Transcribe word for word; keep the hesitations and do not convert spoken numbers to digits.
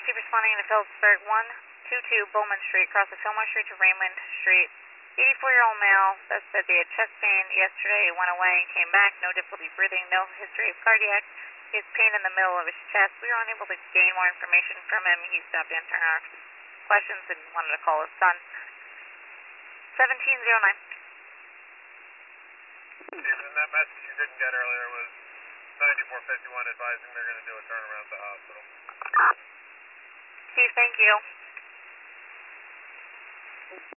Chief responding to Phillipsburg, one two two Bowman Street, across the Fillmore Street to Raymond Street. eighty-four-year-old male that said they had chest pain yesterday, went away and came back. No difficulty breathing, no history of cardiac. He has pain in the middle of his chest. We were unable to gain more information from him. He stopped answering our questions and wanted to call his son. seventeen oh nine. And that message you didn't get earlier was ninety-four fifty-one advising they're going to do a turnaround at the hospital. Chief, thank you.